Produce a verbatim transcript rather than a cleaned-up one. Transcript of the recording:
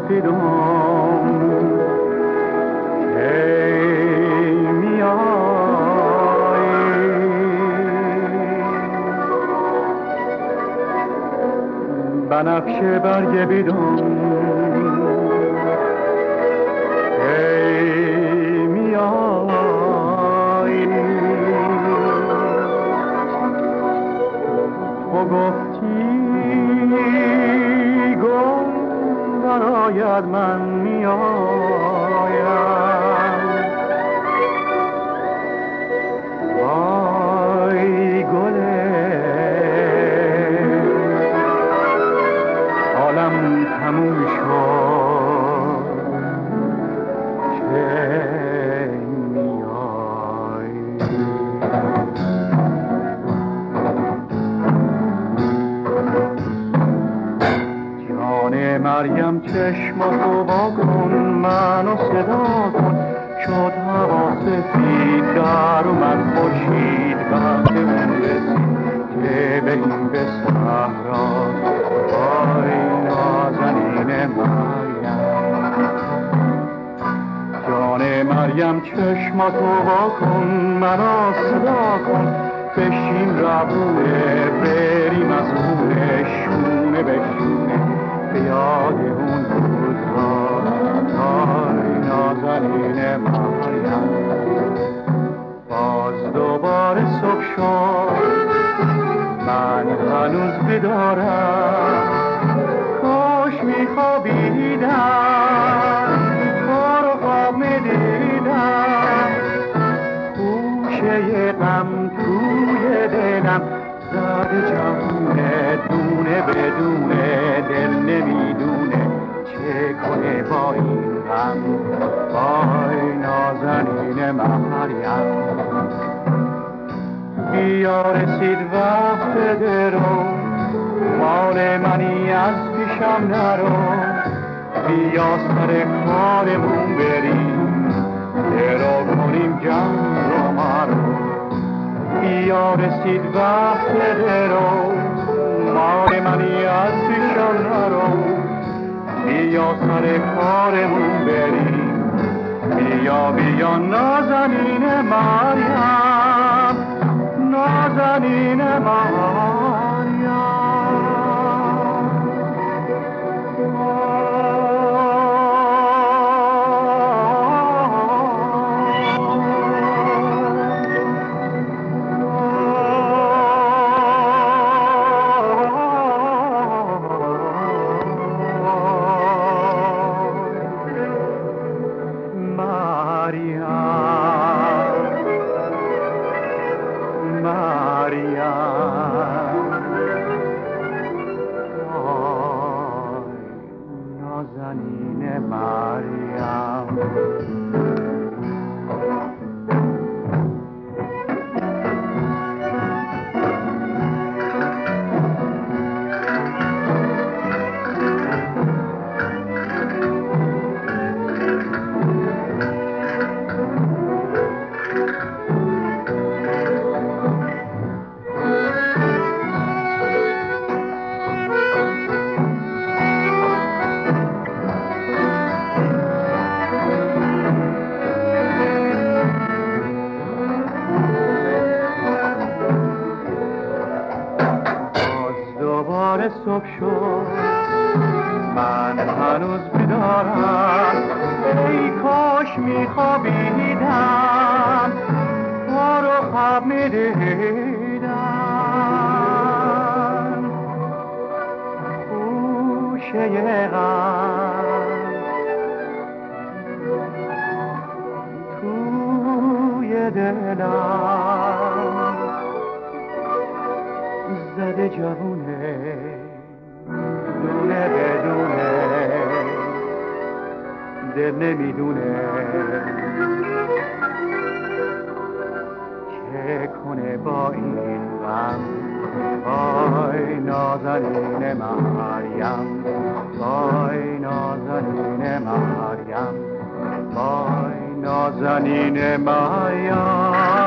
رسیدم ای میای بنفشه برگ بیدم ای میای تو گفتی گل براید من میایم وای گله حالم تموم شد چه میای مریم چشماتو وا کن منو صدا کن شد هوا سفید در اومد خورشید وقت اون رسید که به این به صحرا وای نازنین مریم جان مریم چشماتو وا کن منو صدا کن بشیم ربونه بریم از خونه شونه به شونه به یاد اون روزها آی نازنین مریم باز دوباره صبح شد من هنوز بیدارم کاش میخوابیدم تو رو خواب میدیدم گوشه غم توی دلم زده جوونه دونه بدونه دل نمیدونه چه کنه با این غم وای نازنین مریم بیا رسید وقت درو مال منی از پیشم نرو بیا سر کارمون بریم درو کنیم جمع رو مرو بیا رسید وقت درو مال منی از پیشم نرو بیا سر کارمون بریم بیا بیا نازنین مریم نازنین مریم صبح شد من هنوز بیدارم ای کاش میخوابیدم تو رو خواب میدیدم گوشه غم توی دلم زده جوونه دونه بدونه دل نمیدونه چه کنه با این غم وای نازنین مریم وای نازنین مریم وای نازنین مریم